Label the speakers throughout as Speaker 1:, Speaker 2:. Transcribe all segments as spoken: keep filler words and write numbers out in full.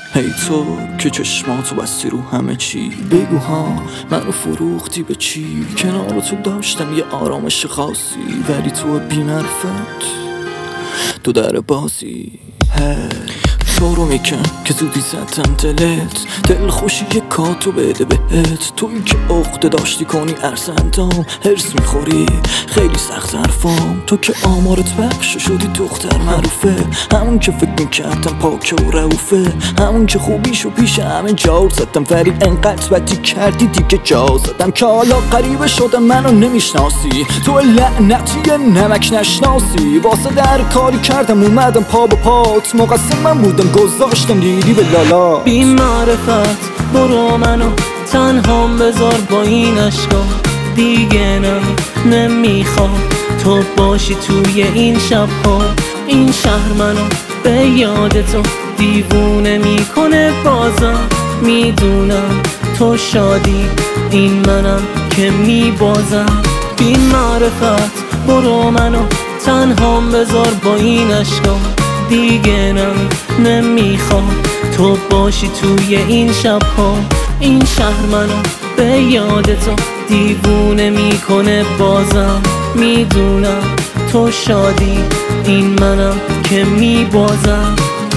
Speaker 1: هی تو که چشماتو بستی رو همه چی، بگو ها منو فروختی به چی؟ کنار تو داشتم یه آرامش خاصی، ولی تو بی‌معرفت تو در بازی. تو رو میکن که زودی زدم دلت، دل خوشی یه کاتو بده بهت. تویی که عقده داشتی کنی ارزندام، هرس میخوری خیلی سخت حرفام. تو که آمارت بخش شدی دختر معروفه، همون که فکر میکردم پاکه و رعوفه، همون که خوبیشو پیش همه جا زدم، ولی انقدر بدی کردی دیگه جا زدم که حالا غریبه شدم منو نمیشناسی. تو لعنتی نمک نشناسی، واسه در کاری کردم اومدم پا به پات، مقصر من بودم گذاشتم دیدی به لالا.
Speaker 2: بی معرفت برو منو تنهام بذار با این عشقا، دیگه نه نمیخوام تو باشی توی این شبها. این شهر منو به یاد تو دیوونه میکنه بازم، میدونم تو شادی این منم که میبازم. بی معرفت برو منو تنهام بذار با این عشقا، دیگه نه نمیخوام تو باشی توی این شبها. این شهر منو به یاد تو دیوونه میکنه بازم، میدونم تو شادی این منم که میبازم.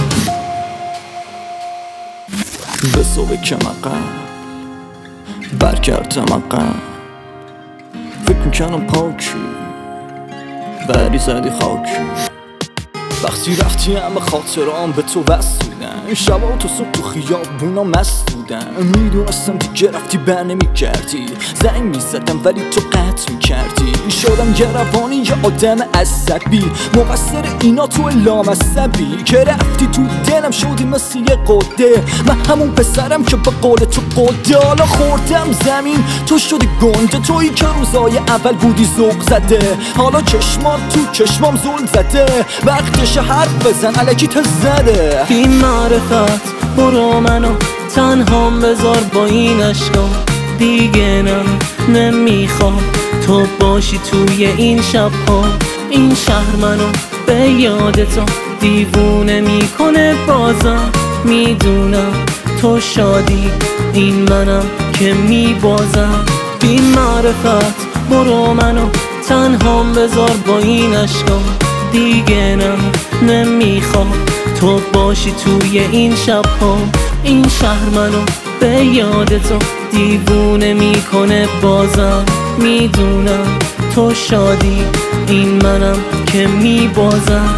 Speaker 1: به صبح که مقم برگردم مقم، فکر میکنم پاکی ولی زدی خاکی. وقتی رفتی همه خاطرام به تو وصلودن، شبا تو صبح تو خیابونا مست بودن. میدونستم دیگه رفتی بر نمی‌گردی، زنگ میزدم ولی تو قطع میکردی. شدم یه روانی یه آدم عصبی، مقصر اینا تو لامصبی که رفتی تو دلم شدی مثل یه قده. من همون پسرم که به قول تو قده، حالا خوردم زمین تو شدی گنده. تویی که روزای اول بودی ذوق زده، حالا چشمات تو چشمام زل زده. وقتش حرف بزن الکی تا زده.
Speaker 2: بی معرفت برو منو تنهام بذار با این عشقا، دیگه نه نمیخوام تو باشی توی این شبها. این شهر منو به یاد تو دیوونه میکنه بازم، میدونم تو شادی این منم که میبازم. بی معرفت برو منو تنهام بذار با این عشقا، دیگه نه نمیخوام تو باشی توی این شبها. این شهر منو به یاد تو دیوونه میکنه بازم، میدونم تو شادی این منم که میبازم.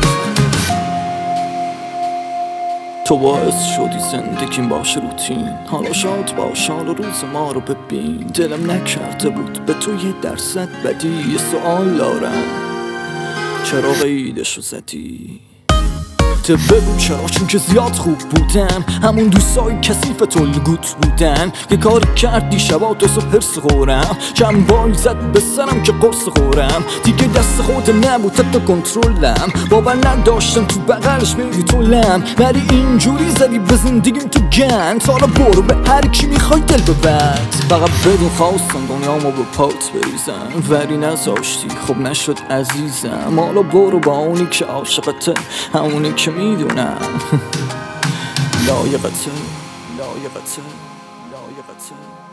Speaker 1: تو باعث شدی زندگیم باشه روتین، حالا شاد باش حالا روز ما رو ببین. دلم نکرده بود به تو یه درصد بدی، یه سوال دارم چرا قیدشو زدی؟ تو بگو چرا؟ چون که زیاد خوب بودم، همون دوستای کثیف تو لگوت بودن. یه کار کردی شبا دو صبح هرس خورم، چند باری زد به سرم که قرص خورم. دیگه دست خود نبود حتی کنترلم، باور نداشتم تو بغلش میری طولم. ولی اینجوری زدی به زندگیم تو گند، حالا برو به هر کی میخوای دل ببند. فقط بدون خواستم دنیامو به پات بریزم، ولی نذاشتی خب نشد عزیزم. حالا برو با اونی که عاشقته، همونی که میدونم لایقته لایقته لایقته